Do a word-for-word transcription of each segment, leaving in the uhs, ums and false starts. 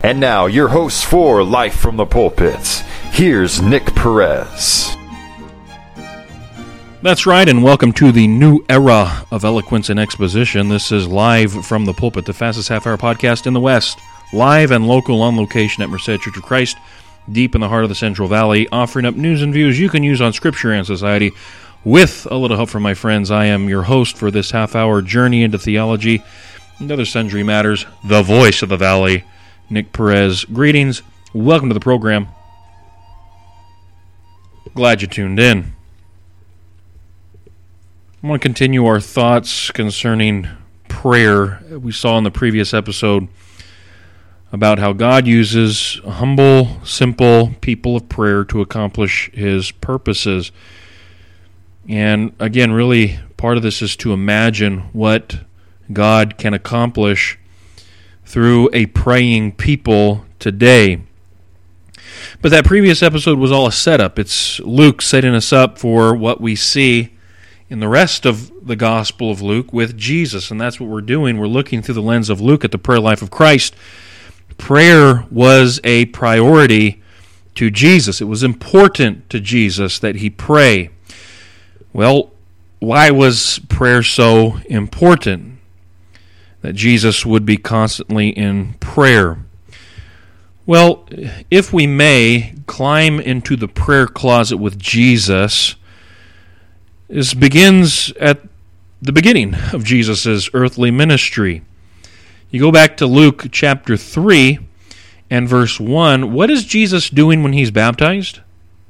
And now, your host for Life from the Pulpit, here's Nick Perez. That's right, and welcome to the new era of eloquence and exposition. This is Live from the Pulpit, the fastest half-hour podcast in the West. Live and local on location at Merced Church of Christ, deep in the heart of the Central Valley, offering up news and views you can use on Scripture and society. With a little help from my friends, I am your host for this half-hour journey into theology and other sundry matters, the voice of the Valley, Nick Perez. Greetings. Welcome to the program. Glad you tuned in. I want to continue our thoughts concerning prayer. We saw in the previous episode about how God uses humble, simple people of prayer to accomplish His purposes. And again, really, part of this is to imagine what God can accomplish through a praying people today. But that previous episode was all a setup. It's Luke setting us up for what we see in the rest of the Gospel of Luke with Jesus, and that's what we're doing. We're looking through the lens of Luke at the prayer life of Christ. Prayer was a priority to Jesus. It was important to Jesus that He pray. Well, why was prayer so important that Jesus would be constantly in prayer? Well, if we may, climb into the prayer closet with Jesus. This begins at the beginning of Jesus' earthly ministry. You go back to Luke chapter three and verse one. What is Jesus doing when He's baptized?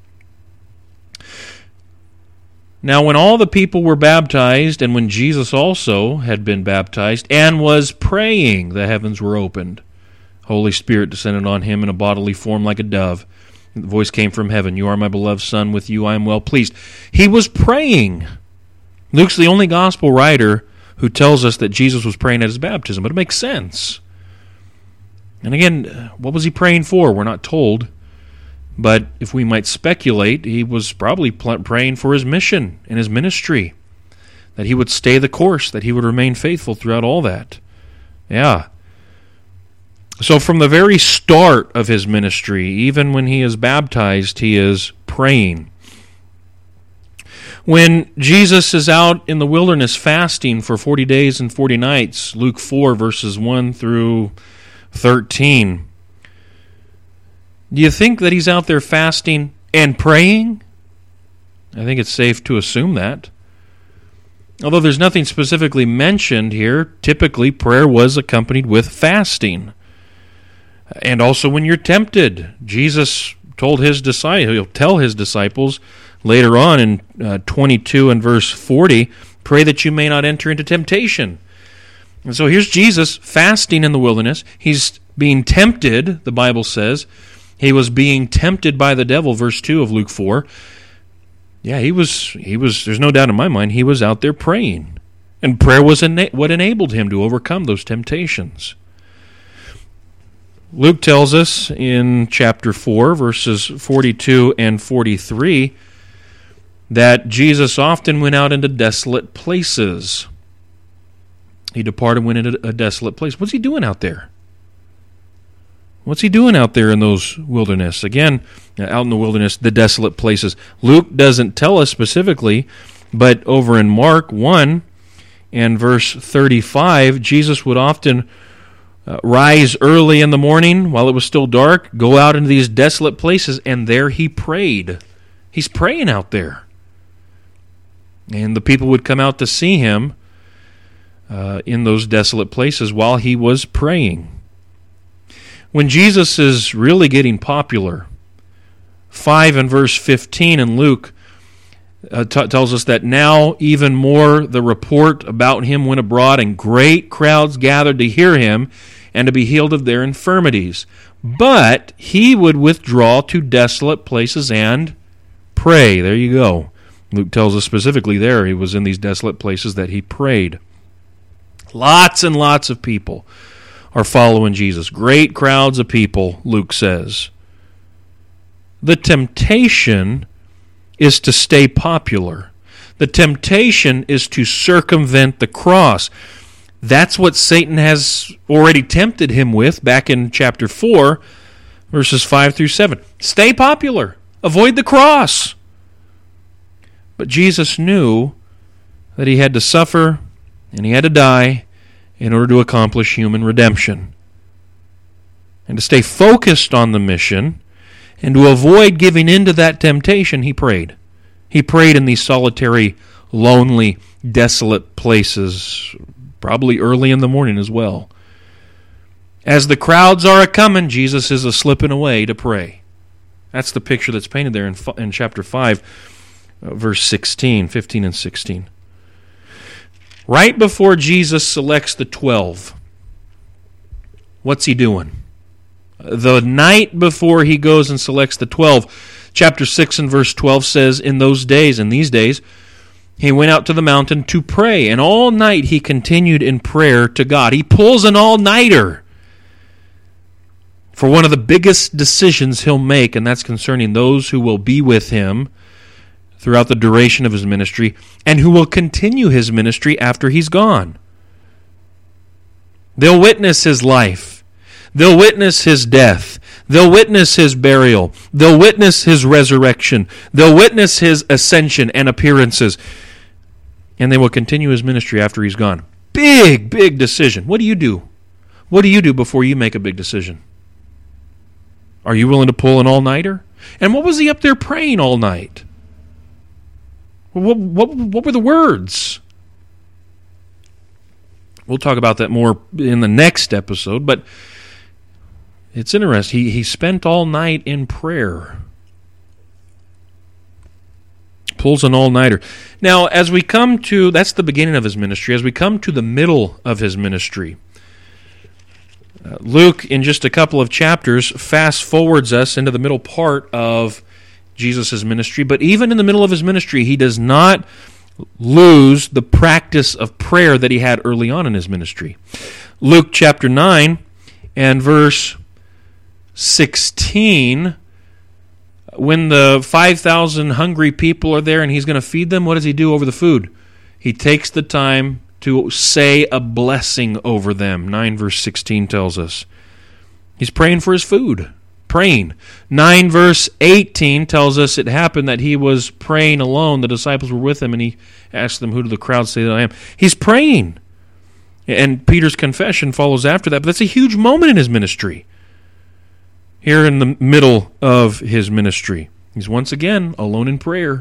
Now, when all the people were baptized, and when Jesus also had been baptized and was praying, the heavens were opened. Holy Spirit descended on Him in a bodily form like a dove. The voice came from heaven, "You are my beloved Son, with you I am well pleased." He was praying. Luke's the only gospel writer who tells us that Jesus was praying at His baptism, but it makes sense. And again, what was He praying for? We're not told. But if we might speculate, He was probably praying for His mission and His ministry, that He would stay the course, that He would remain faithful throughout all that. Yeah. So from the very start of His ministry, even when He is baptized, He is praying. When Jesus is out in the wilderness fasting for forty days and forty nights, Luke four, verses one through thirteen, do you think that He's out there fasting and praying? I think it's safe to assume that. Although there's nothing specifically mentioned here, typically prayer was accompanied with fasting. And also when you're tempted, Jesus told His disciples, He'll tell His disciples later on in uh, twenty-two and verse forty, pray that you may not enter into temptation. And so here's Jesus fasting in the wilderness. He's being tempted, the Bible says. He was being tempted by the devil, verse two of Luke four. Yeah, he was, he was. There's no doubt in my mind, he was out there praying. And prayer was ena- what enabled him to overcome those temptations. Luke tells us in chapter four, verses forty-two and forty-three, that Jesus often went out into desolate places. He departed and went into a desolate place. What's He doing out there? What's He doing out there in those wilderness? Again, out in the wilderness, the desolate places. Luke doesn't tell us specifically, but over in Mark one and verse thirty-five, Jesus would often uh, rise early in the morning while it was still dark, go out into these desolate places, and there He prayed. He's praying out there. And the people would come out to see Him uh, in those desolate places while He was praying. When Jesus is really getting popular, five and verse fifteen in Luke uh, t- tells us that now even more the report about Him went abroad, and great crowds gathered to hear Him and to be healed of their infirmities. But He would withdraw to desolate places and pray. There you go. Luke tells us specifically there He was in these desolate places that He prayed. Lots and lots of people are following Jesus. Great crowds of people, Luke says. The temptation is to stay popular. The temptation is to circumvent the cross. That's what Satan has already tempted him with back in chapter four, verses five through seven. Stay popular. Avoid the cross. But Jesus knew that he had to suffer and he had to die in order to accomplish human redemption. And to stay focused on the mission and to avoid giving in to that temptation, he prayed. He prayed in these solitary, lonely, desolate places, probably early in the morning as well. As the crowds are a-coming, Jesus is a-slipping away to pray. That's the picture that's painted there in, in chapter five, uh, verse sixteen, fifteen and sixteen. Right before Jesus selects the twelve, what's he doing? The night before he goes and selects the twelve, chapter six and verse twelve says, in those days, in these days, he went out to the mountain to pray, and all night he continued in prayer to God. He pulls an all-nighter for one of the biggest decisions he'll make, and that's concerning those who will be with him throughout the duration of his ministry and who will continue his ministry after he's gone. They'll witness his life. They'll witness his death. They'll witness his burial. They'll witness his resurrection. They'll witness his ascension and appearances. And they will continue his ministry after he's gone. Big, big decision. What do you do? What do you do before you make a big decision? Are you willing to pull an all-nighter? And what was he up there praying all night? What, what, what were the words? We'll talk about that more in the next episode, but it's interesting. He, he spent all night in prayer. Pulls an all-nighter. Now, as we come to, that's the beginning of his ministry, as we come to the middle of his ministry, uh, Luke, in just a couple of chapters, fast forwards us into the middle part of Jesus' ministry, but even in the middle of his ministry, he does not lose the practice of prayer that he had early on in his ministry. Luke chapter nine and verse sixteen, when the five thousand hungry people are there and he's going to feed them, what does he do over the food? He takes the time to say a blessing over them. nine verse sixteen tells us. He's praying for his food. Praying. nine verse eighteen tells us it happened that he was praying alone. The disciples were with him and he asked them, who do the crowd say that I am? He's praying. And Peter's confession follows after that. But that's a huge moment in his ministry. Here in the middle of his ministry, he's once again alone in prayer.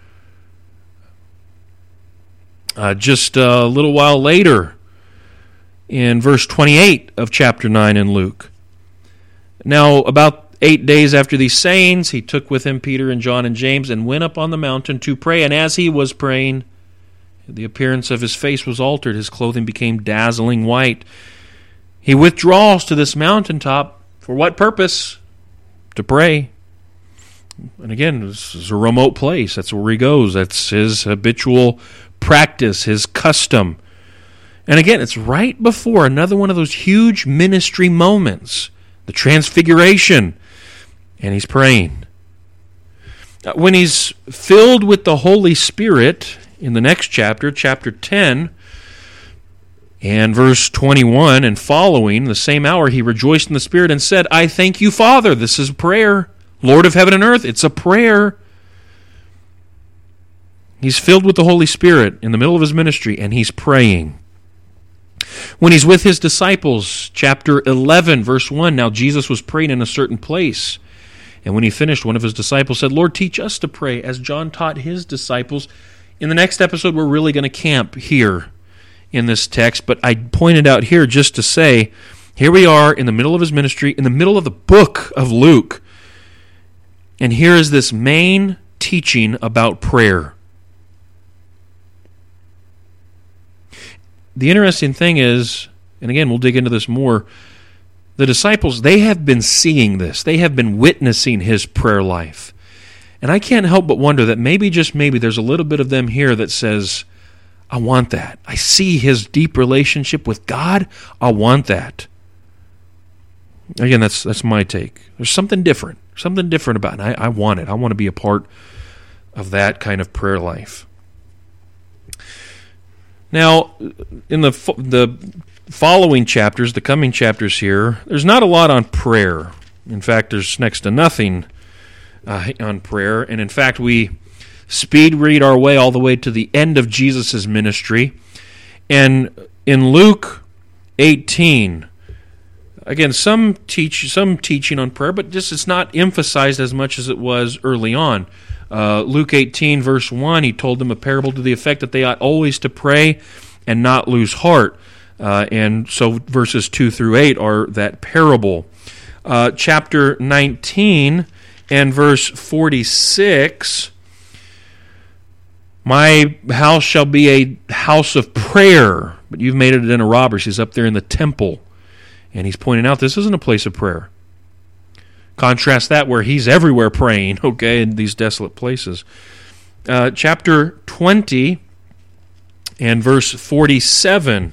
Uh, just a little while later, in verse twenty-eight of chapter nine in Luke. Now, about eight days after these sayings, he took with him Peter and John and James and went up on the mountain to pray. And as he was praying, the appearance of his face was altered. His clothing became dazzling white. He withdraws to this mountaintop. For what purpose? To pray. And again, this is a remote place. That's where he goes. That's his habitual practice, his custom. And again, it's right before another one of those huge ministry moments, the Transfiguration. And he's praying. When he's filled with the Holy Spirit, in the next chapter, chapter ten, and verse twenty-one and following, the same hour he rejoiced in the Spirit and said, I thank you, Father. This is prayer. Lord of heaven and earth. It's a prayer. He's filled with the Holy Spirit in the middle of his ministry, and he's praying. When he's with his disciples, chapter eleven, verse one, now Jesus was praying in a certain place. And when he finished, one of his disciples said, Lord, teach us to pray as John taught his disciples. In the next episode, we're really going to camp here in this text, but I pointed out here just to say, here we are in the middle of his ministry, in the middle of the book of Luke, and here is this main teaching about prayer. The interesting thing is, and again, we'll dig into this more, the disciples, they have been seeing this. They have been witnessing his prayer life. And I can't help but wonder that maybe, just maybe, there's a little bit of them here that says, I want that. I see his deep relationship with God. I want that. Again, that's that's my take. There's something different. Something different about it. I, I want it. I want to be a part of that kind of prayer life. Now, in the the following chapters, the coming chapters here, there's not a lot on prayer. In fact, there's next to nothing uh, on prayer. And in fact, we speed read our way all the way to the end of Jesus' ministry. And in Luke eighteen, again, some teach some teaching on prayer, but just it's not emphasized as much as it was early on. Uh, Luke eighteen, verse one, he told them a parable to the effect that they ought always to pray and not lose heart. Uh, and so verses two through eight are that parable. Uh, chapter nineteen and verse forty-six, my house shall be a house of prayer, but you've made it a den of robbers. He's up there in the temple, and he's pointing out this isn't a place of prayer. Contrast that where he's everywhere praying, okay, in these desolate places. Uh, chapter twenty and verse forty-seven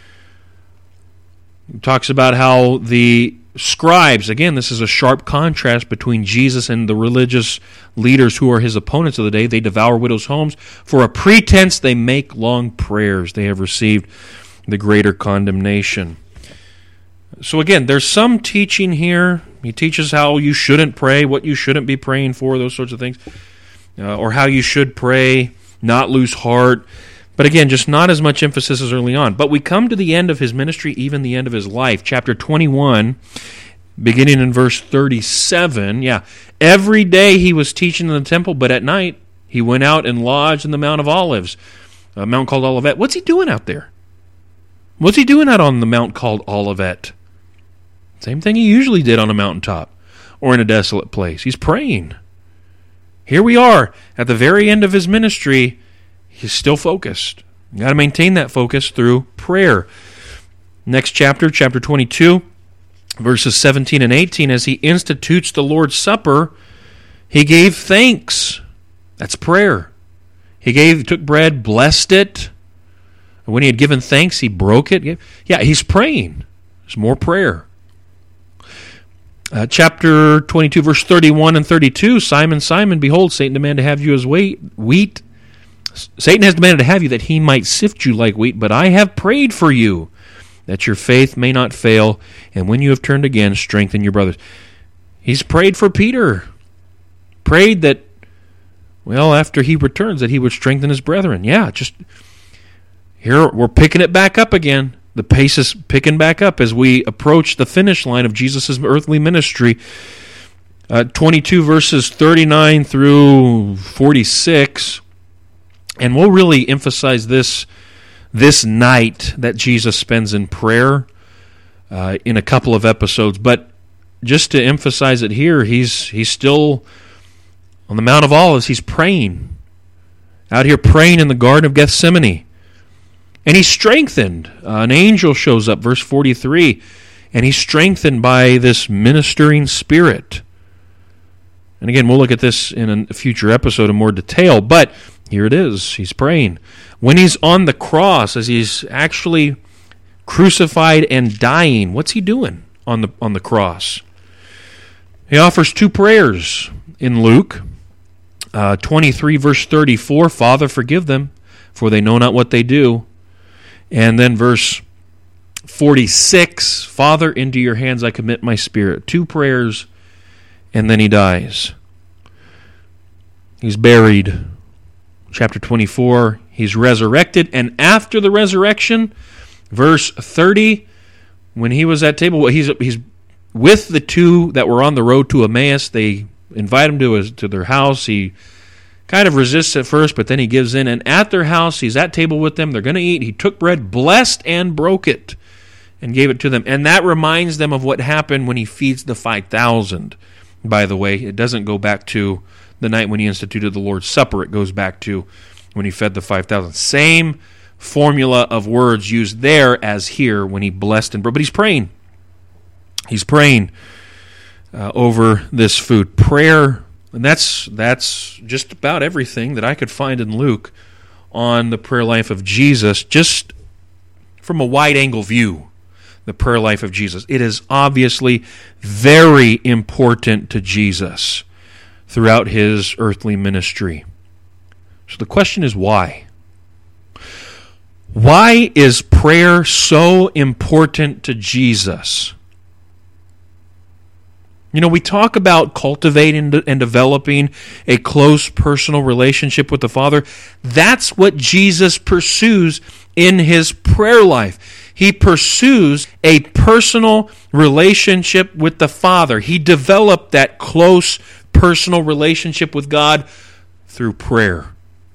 talks about how the scribes, again, this is a sharp contrast between Jesus and the religious leaders who are his opponents of the day. They devour widows' homes. For a pretense, they make long prayers. They have received the greater condemnation. So again, there's some teaching here. He teaches how you shouldn't pray, what you shouldn't be praying for, those sorts of things, uh, or how you should pray, not lose heart. But again, just not as much emphasis as early on. But we come to the end of his ministry, even the end of his life. Chapter twenty-one, beginning in verse thirty-seven. Yeah, every day he was teaching in the temple, but at night he went out and lodged in the Mount of Olives, a mount called Olivet. What's he doing out there? What's he doing out on the mount called Olivet? Same thing he usually did on a mountaintop or in a desolate place. He's praying. Here we are at the very end of his ministry. He's still focused. You got to maintain that focus through prayer. Next chapter, chapter twenty-two, verses seventeen and eighteen, as he institutes the Lord's Supper, he gave thanks. That's prayer. He gave, took bread, blessed it. And when he had given thanks, he broke it. Yeah, he's praying. There's more prayer. Uh, chapter twenty-two, verse thirty-one and thirty-two, Simon, Simon, behold, Satan demanded to have you as wheat. Satan has demanded to have you that he might sift you like wheat, but I have prayed for you that your faith may not fail, and when you have turned again, strengthen your brothers. He's prayed for Peter. Prayed that, well, after he returns, that he would strengthen his brethren. Yeah, just here we're picking it back up again. The pace is picking back up as we approach the finish line of Jesus' earthly ministry. Uh, twenty-two verses thirty-nine through forty-six. And we'll really emphasize this this night that Jesus spends in prayer uh, in a couple of episodes. But just to emphasize it here, he's he's still on the Mount of Olives. He's praying. Out here praying in the Garden of Gethsemane. And he's strengthened. Uh, an angel shows up, verse forty-three, and he's strengthened by this ministering spirit. And again, we'll look at this in a future episode in more detail, but here it is. He's praying. When he's on the cross, as he's actually crucified and dying, what's he doing on the on the cross? He offers two prayers in Luke uh, twenty-three, verse thirty-four, Father, forgive them, for they know not what they do. And then verse forty-six, Father, into your hands I commit my spirit. Two prayers, and then he dies. He's buried. Chapter twenty-four, he's resurrected, and after the resurrection, verse thirty, when he was at table, he's he's with the two that were on the road to Emmaus. They invite him to his, to their house. He kind of resists at first, but then he gives in, and at their house, he's at table with them. They're going to eat. He took bread, blessed and broke it, and gave it to them. And that reminds them of what happened when he feeds the five thousand. By the way, it doesn't go back to the night when he instituted the Lord's Supper. It goes back to when he fed the five thousand. Same formula of words used there as here when he blessed and broke. But he's praying. He's praying uh, over this food. Prayer, and that's that's just about everything that I could find in Luke on the prayer life of Jesus, just from a wide-angle view, the prayer life of Jesus. It is obviously very important to Jesus throughout his earthly ministry. So the question is why? Why is prayer so important to Jesus? You know, we talk about cultivating and developing a close personal relationship with the Father. That's what Jesus pursues in his prayer life. He pursues a personal relationship with the Father. He developed that close personal relationship with God through prayer.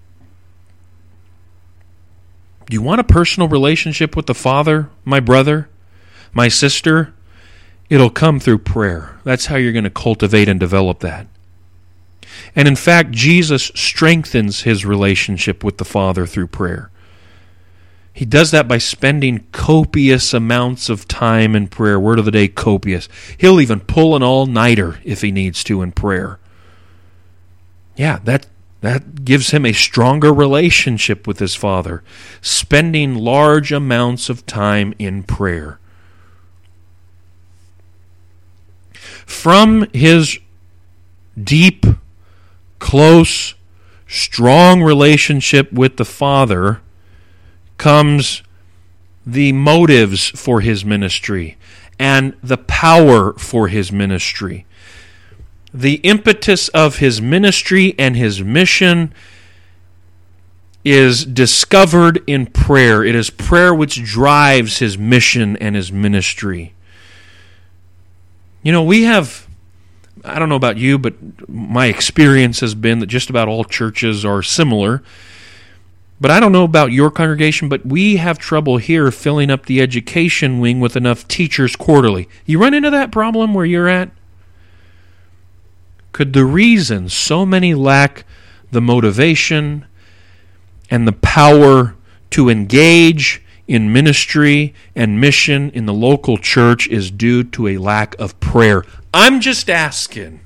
Do you want a personal relationship with the Father, my brother, my sister? It'll come through prayer. That's how you're going to cultivate and develop that. And in fact, Jesus strengthens his relationship with the Father through prayer. He does that by spending copious amounts of time in prayer. Word of the day, copious. He'll even pull an all-nighter if he needs to in prayer. Yeah, that that gives him a stronger relationship with his Father, spending large amounts of time in prayer. From his deep, close, strong relationship with the Father comes the motives for his ministry and the power for his ministry. The impetus of his ministry and his mission is discovered in prayer. It is prayer which drives his mission and his ministry. You know, we have, I don't know about you, but my experience has been that just about all churches are similar. But I don't know about your congregation, but we have trouble here filling up the education wing with enough teachers quarterly. You run into that problem where you're at? Could the reason so many lack the motivation and the power to engage in ministry and mission in the local church is due to a lack of prayer? I'm just asking.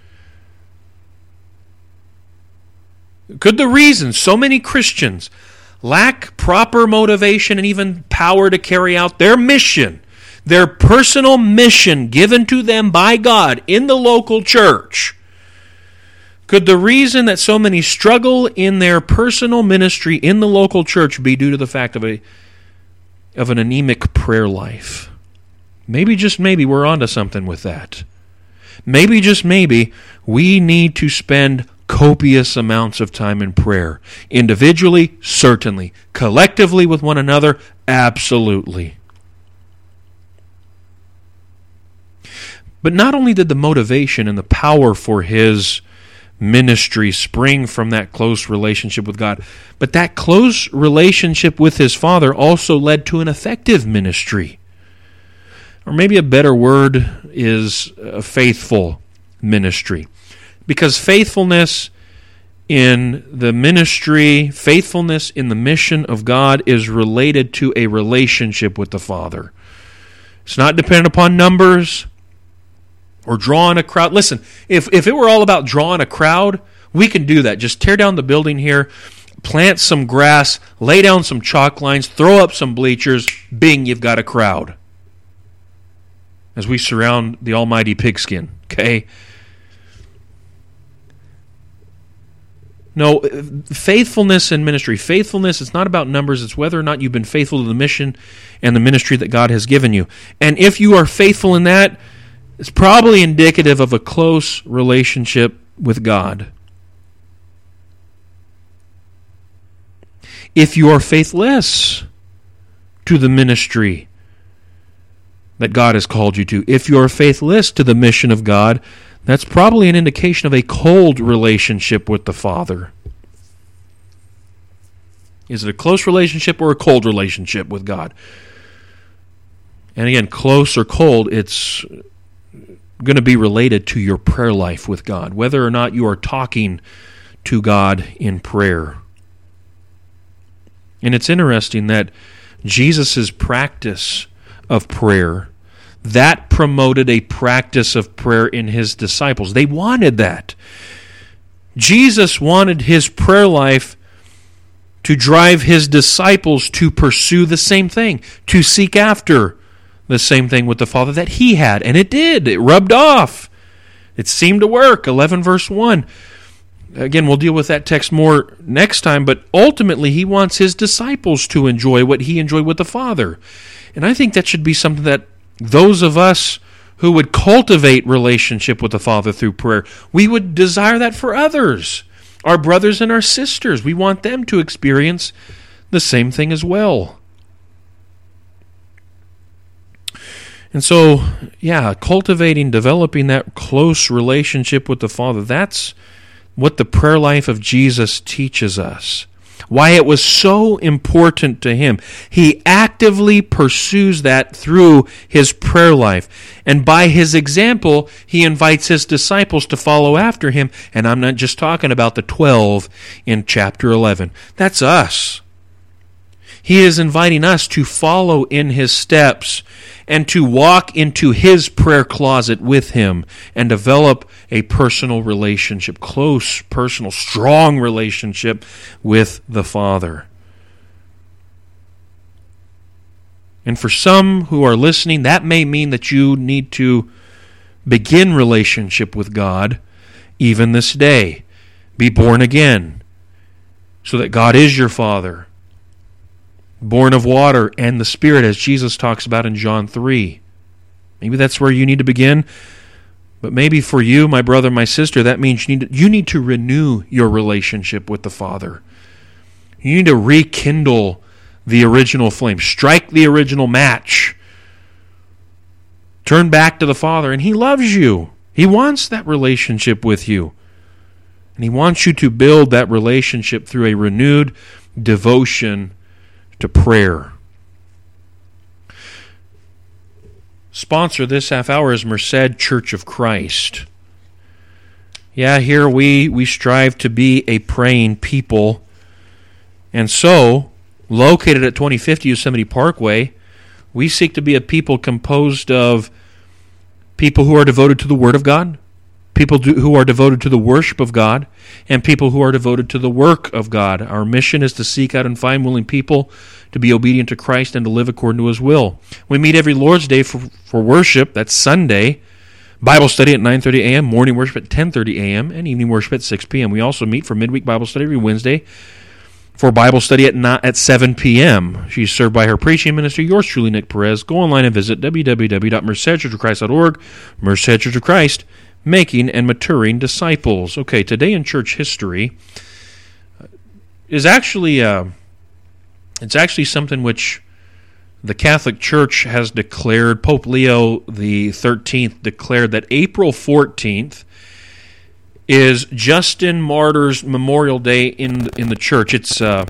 Could the reason so many Christians lack proper motivation and even power to carry out their mission, their personal mission given to them by God in the local church, could the reason that so many struggle in their personal ministry in the local church be due to the fact of a of an anemic prayer life? Maybe, just maybe, we're onto something with that. Maybe, just maybe, we need to spend copious amounts of time in prayer. Individually, certainly. Collectively with one another, absolutely. But not only did the motivation and the power for his ministry spring from that close relationship with God, but that close relationship with his Father also led to an effective ministry. Or maybe a better word is a faithful ministry. Because faithfulness in the ministry, faithfulness in the mission of God is related to a relationship with the Father. It's not dependent upon numbers or drawing a crowd. Listen, if, if it were all about drawing a crowd, we can do that. Just tear down the building here, plant some grass, lay down some chalk lines, throw up some bleachers, bing, you've got a crowd. As we surround the almighty pigskin, okay? No, faithfulness in ministry. Faithfulness, it's not about numbers. It's whether or not you've been faithful to the mission and the ministry that God has given you. And if you are faithful in that, it's probably indicative of a close relationship with God. If you are faithless to the ministry that God has called you to, if you are faithless to the mission of God, that's probably an indication of a cold relationship with the Father. Is it a close relationship or a cold relationship with God? And again, close or cold, it's going to be related to your prayer life with God, whether or not you are talking to God in prayer. And it's interesting that Jesus' practice of prayer, that promoted a practice of prayer in his disciples. They wanted that. Jesus wanted his prayer life to drive his disciples to pursue the same thing, to seek after the same thing with the Father that he had. And it did. It rubbed off. It seemed to work. eleven verse one. Again, we'll deal with that text more next time, but ultimately he wants his disciples to enjoy what he enjoyed with the Father. And I think that should be something that those of us who would cultivate relationship with the Father through prayer, we would desire that for others, our brothers and our sisters. We want them to experience the same thing as well. And so, yeah, cultivating, developing that close relationship with the Father, that's what the prayer life of Jesus teaches us. Why it was so important to him. He actively pursues that through his prayer life. And by his example, he invites his disciples to follow after him. And I'm not just talking about the twelve in chapter eleven. That's us. He is inviting us to follow in his steps and to walk into his prayer closet with him and develop a personal relationship, close, personal, strong relationship with the Father. And for some who are listening, that may mean that you need to begin relationship with God even this day. Be born again so that God is your Father. Born of water and the Spirit, as Jesus talks about in John three. Maybe that's where you need to begin. But maybe for you, my brother, my sister, that means you need to, you need to renew your relationship with the Father. You need to rekindle the original flame. Strike the original match. Turn back to the Father, and He loves you. He wants that relationship with you. And He wants you to build that relationship through a renewed devotion to prayer. Sponsor this half hour is Merced Church of Christ. Yeah, here we, we strive to be a praying people. And so, located at twenty fifty Yosemite Parkway, we seek to be a people composed of people who are devoted to the Word of God, people do, who are devoted to the worship of God, and people who are devoted to the work of God. Our mission is to seek out and find willing people to be obedient to Christ and to live according to His will. We meet every Lord's Day for, for worship. That's Sunday. Bible study at nine thirty a.m., morning worship at ten thirty a.m., and evening worship at six p.m. We also meet for midweek Bible study every Wednesday for Bible study at not, at seven p.m. She's served by her preaching minister, yours truly, Nick Perez. Go online and visit w w w dot merced church of christ dot org. Merced Church of Christ, making and maturing disciples. Okay, today in church history is actually uh, it's actually something which the Catholic Church has declared. Pope Leo the thirteenth declared that April fourteenth is Justin Martyr's Memorial Day in in the church. It's uh,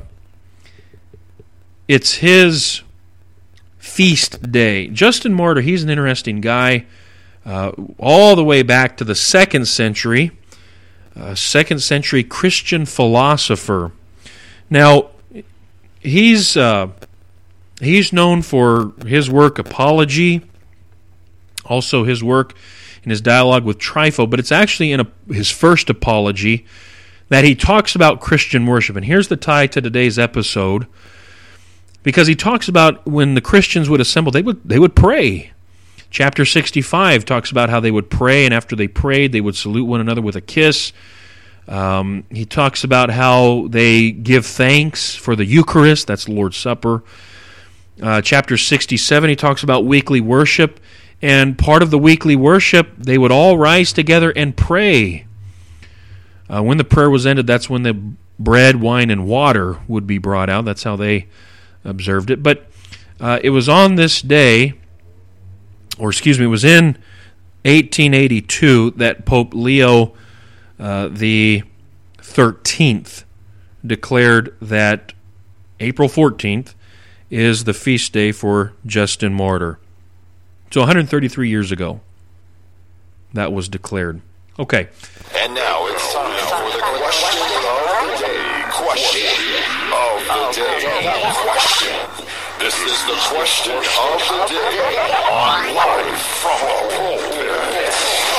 it's his feast day. Justin Martyr, he's an interesting guy. Uh, all the way back to the second century, uh, second century Christian philosopher. Now, he's uh, he's known for his work Apology, also his work in his dialogue with Trypho, but it's actually in a, his first Apology that he talks about Christian worship. And here's the tie to today's episode, because he talks about when the Christians would assemble, they would they would pray. Chapter sixty-five talks about how they would pray, and after they prayed, they would salute one another with a kiss. Um, he talks about how they give thanks for the Eucharist, that's the Lord's Supper. Uh, chapter sixty-seven, he talks about weekly worship, and part of the weekly worship, they would all rise together and pray. Uh, when the prayer was ended, that's when the bread, wine, and water would be brought out. That's how they observed it. But uh, it was on this day, or excuse me, it was in eighteen eighty-two that Pope Leo uh, the thirteenth declared that April fourteenth is the feast day for Justin Martyr. So one hundred thirty-three years ago, that was declared. Okay. And now it's time for the question of the day. Question of the day. Question. This is the question of the day on Live from the Pulpit.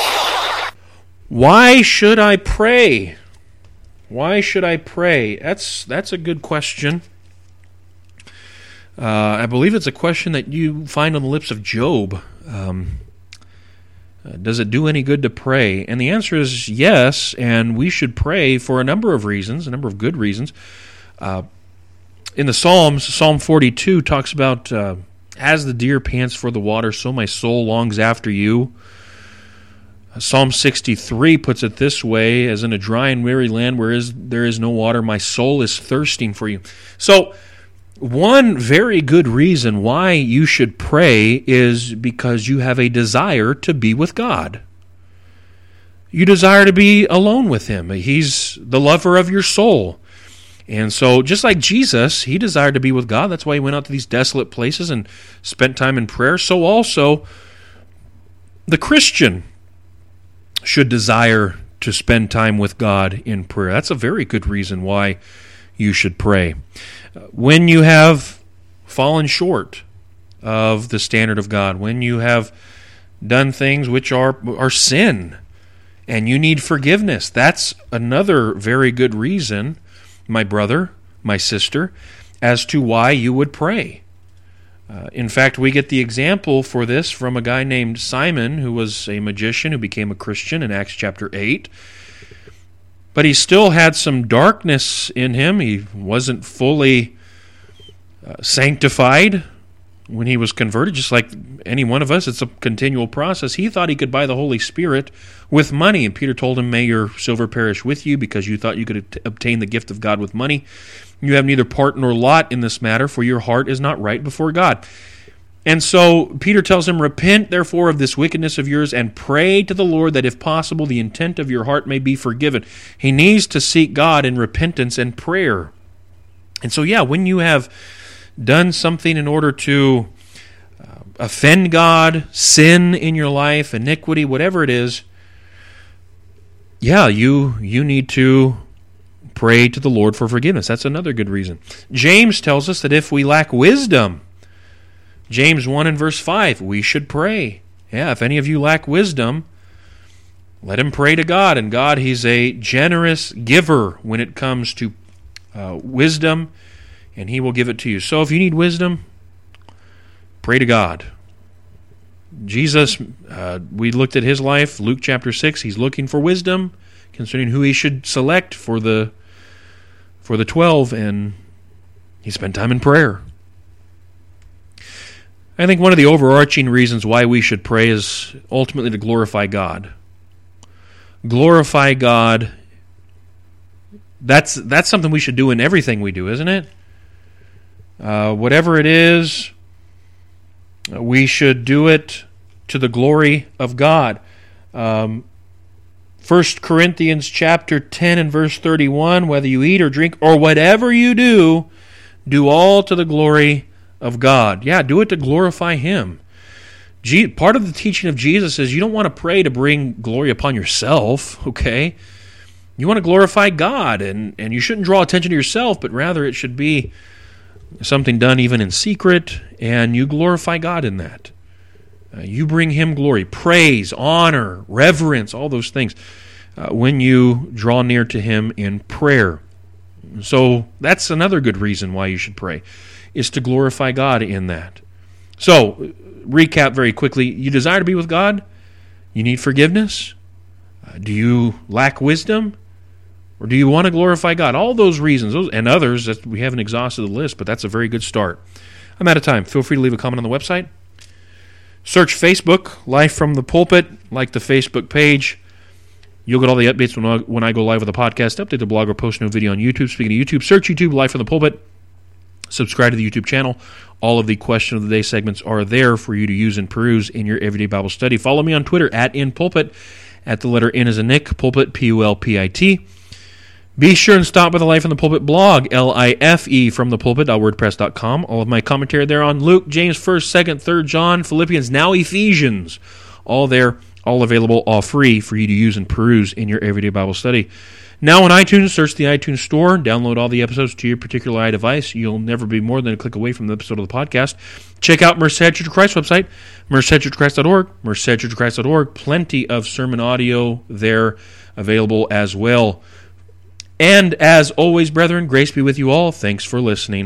Why should I pray? Why should I pray? That's that's a good question. Uh, I believe it's a question that you find on the lips of Job. Um, Uh, does it do any good to pray? And the answer is yes, and we should pray for a number of reasons, a number of good reasons. Uh, in the Psalms, Psalm forty-two talks about, uh, as the deer pants for the water, so my soul longs after you. Psalm sixty-three puts it this way, as in a dry and weary land where is, there is no water, my soul is thirsting for you. So, one very good reason why you should pray is because you have a desire to be with God. You desire to be alone with Him. He's the lover of your soul. And so, just like Jesus, He desired to be with God. That's why He went out to these desolate places and spent time in prayer. So also, the Christian should desire to spend time with God in prayer. That's a very good reason why you should pray. When you have fallen short of the standard of God, when you have done things which are, are sin, and you need forgiveness, that's another very good reason, my brother, my sister, as to why you would pray. Uh, in fact, we get the example for this from a guy named Simon, who was a magician who became a Christian in Acts chapter eight. But he still had some darkness in him. He wasn't fully uh, sanctified when he was converted, just like any one of us. It's a continual process. He thought he could buy the Holy Spirit with money, and Peter told him, may your silver perish with you, because you thought you could obtain the gift of God with money. You have neither part nor lot in this matter, for your heart is not right before God. And so Peter tells him, repent therefore of this wickedness of yours, and pray to the Lord that if possible the intent of your heart may be forgiven. He needs to seek God in repentance and prayer. And so yeah, when you have done something in order to uh, offend God, sin in your life, iniquity, whatever it is, yeah, you you need to pray to the Lord for forgiveness. That's another good reason. James tells us that if we lack wisdom, James one and verse five, we should pray. Yeah, if any of you lack wisdom, let him pray to God. And God, He's a generous giver when it comes to uh, wisdom, and He will give it to you. So if you need wisdom, pray to God. Jesus, uh, we looked at His life, Luke chapter six. He's looking for wisdom concerning who He should select for the for the twelve, and He spent time in prayer. I think one of the overarching reasons why we should pray is ultimately to glorify God. Glorify God. That's that's something we should do in everything we do, isn't it? Uh, whatever it is, we should do it to the glory of God. Um, First Corinthians chapter ten and verse thirty-one, whether you eat or drink or whatever you do, do all to the glory of God. Yeah, do it to glorify Him. Je- part of the teaching of Jesus is you don't want to pray to bring glory upon yourself, okay? You want to glorify God, and, and you shouldn't draw attention to yourself, but rather it should be something done even in secret, and you glorify God in that. Uh, you bring Him glory, praise, honor, reverence, all those things uh, when you draw near to Him in prayer. So that's another good reason why you should pray, is to glorify God in that. So, recap very quickly. You desire to be with God? You need forgiveness? Uh, do you lack wisdom? Or do you want to glorify God? All those reasons, those and others, that we haven't exhausted the list, but that's a very good start. I'm out of time. Feel free to leave a comment on the website. Search Facebook, Life from the Pulpit, like the Facebook page. You'll get all the updates when I, when I go live with a podcast, update the blog, or post a new video on YouTube. Speaking of YouTube, search YouTube, Life from the Pulpit. Subscribe to the YouTube channel. All of the Question of the Day segments are there for you to use and peruse in your everyday Bible study. Follow me on Twitter, at InPulpit, at the letter N as in Nick, Pulpit, P U L P I T. Be sure and stop by the Life in the Pulpit blog, L I F E from the pulpit dot wordpress dot com. All of my commentary there on Luke, James, First, Second, Third John, Philippians, now Ephesians. All there, all available, all free for you to use and peruse in your everyday Bible study. Now on iTunes, search the iTunes Store, download all the episodes to your particular iDevice. You'll never be more than a click away from the episode of the podcast. Check out Merced Church of Christ website, merced church of christ dot org, merced church of christ dot org. Plenty of sermon audio there available as well. And as always, brethren, grace be with you all. Thanks for listening.